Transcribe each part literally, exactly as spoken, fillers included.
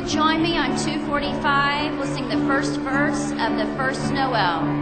would join me on two forty-five, we'll sing the first verse of the first Noel.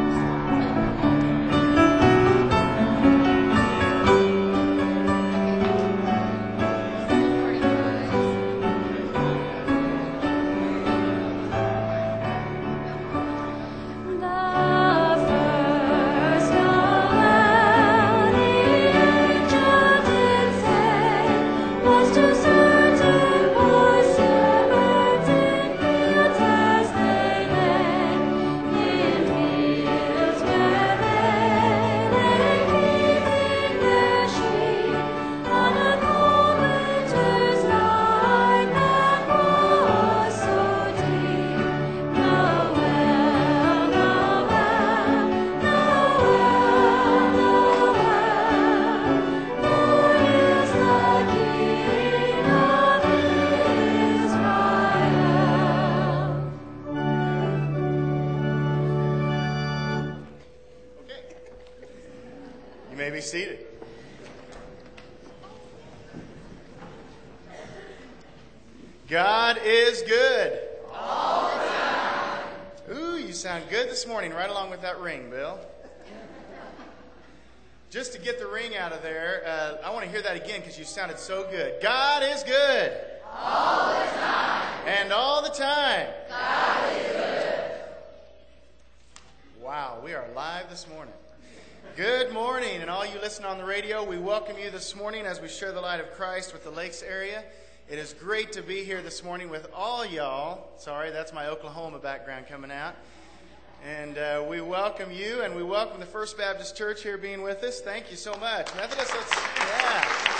Seated. God is good. All the time. Ooh, you sound good this morning, right along with that ring, Bill. Just to get the ring out of there, uh, I want to hear that again because you sounded so good. God is good. All the time. And all the time. God is good. Wow, we are live this morning. Good morning, and all you listening on the radio, we welcome you this morning as we share the light of Christ with the Lakes area. It is great to be here this morning with all y'all. Sorry, that's my Oklahoma background coming out. And uh, we welcome you, and we welcome the First Baptist Church here being with us. Thank you so much. Methodist, let's, yeah.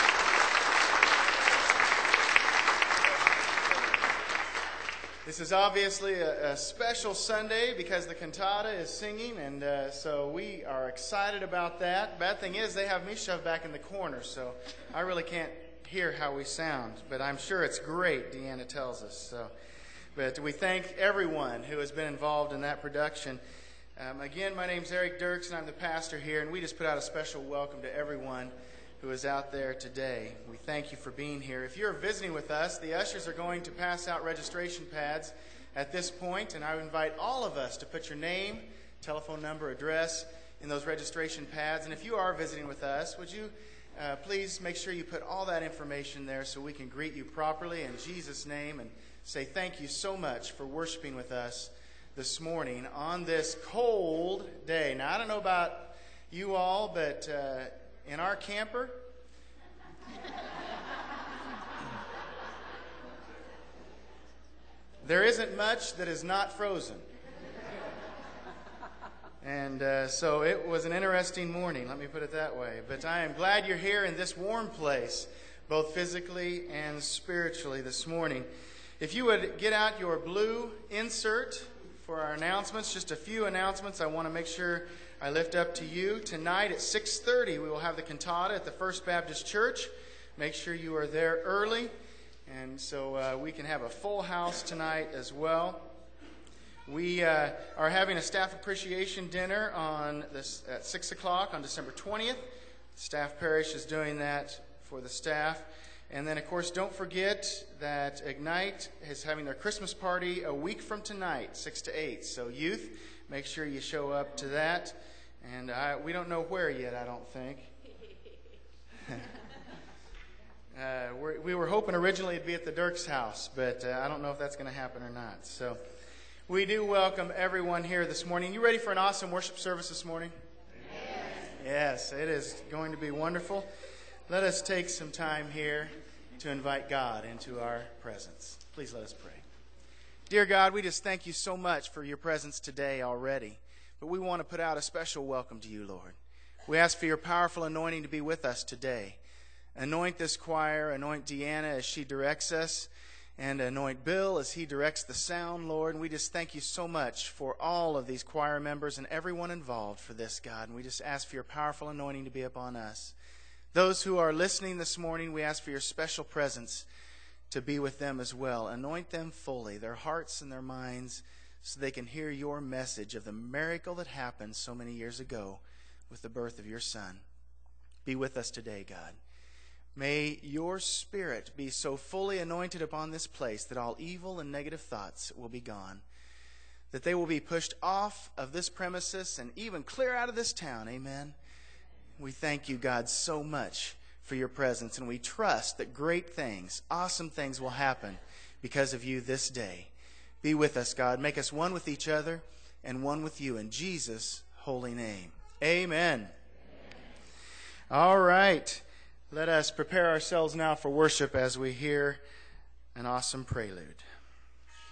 This is obviously a, a special Sunday because the cantata is singing, and uh, so we are excited about that. Bad thing is they have me shoved back in the corner, so I really can't hear how we sound, but I'm sure it's great, Deanna tells us. So, but we thank everyone who has been involved in that production. Um, again, my name's Eric Dirks, and I'm the pastor here, and we just put out a special welcome to everyone who is out there today. We thank you for being here. If you're visiting with us, the ushers are going to pass out registration pads at this point, and I would invite all of us to put your name, telephone number, address in those registration pads. And if you are visiting with us, would you uh, please make sure you put all that information there so we can greet you properly in Jesus' name and say thank you so much for worshiping with us this morning on this cold day. Now, I don't know about you all, but uh, in our camper, there isn't much that is not frozen. And uh, so it was an interesting morning, let me put it that way. But I am glad you're here in this warm place, both physically and spiritually this morning. If you would get out your blue insert for our announcements, just a few announcements I want to make sure I lift up to you. Tonight at six thirty, we will have the cantata at the First Baptist Church. Make sure you are there early, and so uh, we can have a full house tonight as well. We uh, are having a staff appreciation dinner on this at six o'clock on December twentieth. Staff Parish is doing that for the staff. And then, of course, don't forget that Ignite is having their Christmas party a week from tonight, six to eight. So youth, make sure you show up to that. And I, we don't know where yet, I don't think. uh, we're, we were hoping originally it'd be at the Dirks house, but uh, I don't know if that's going to happen or not. So we do welcome everyone here this morning. You ready for an awesome worship service this morning? Yes. Yes, it is going to be wonderful. Let us take some time here to invite God into our presence. Please let us pray. Dear God, we just thank you so much for your presence today already. But we want to put out a special welcome to you, Lord. We ask for your powerful anointing to be with us today. Anoint this choir, anoint Deanna as she directs us, and anoint Bill as he directs the sound, Lord. And we just thank you so much for all of these choir members and everyone involved for this, God. And we just ask for your powerful anointing to be upon us. Those who are listening this morning, we ask for your special presence to be with them as well. Anoint them fully, their hearts and their minds, so they can hear your message of the miracle that happened so many years ago with the birth of your Son. Be with us today, God. May your Spirit be so fully anointed upon this place that all evil and negative thoughts will be gone, that they will be pushed off of this premises and even clear out of this town. Amen. We thank you, God, so much for your presence, and we trust that great things, awesome things will happen because of you this day. Be with us, God. Make us one with each other and one with you in Jesus' holy name. Amen. Amen. All right. Let us prepare ourselves now for worship as we hear an awesome prelude.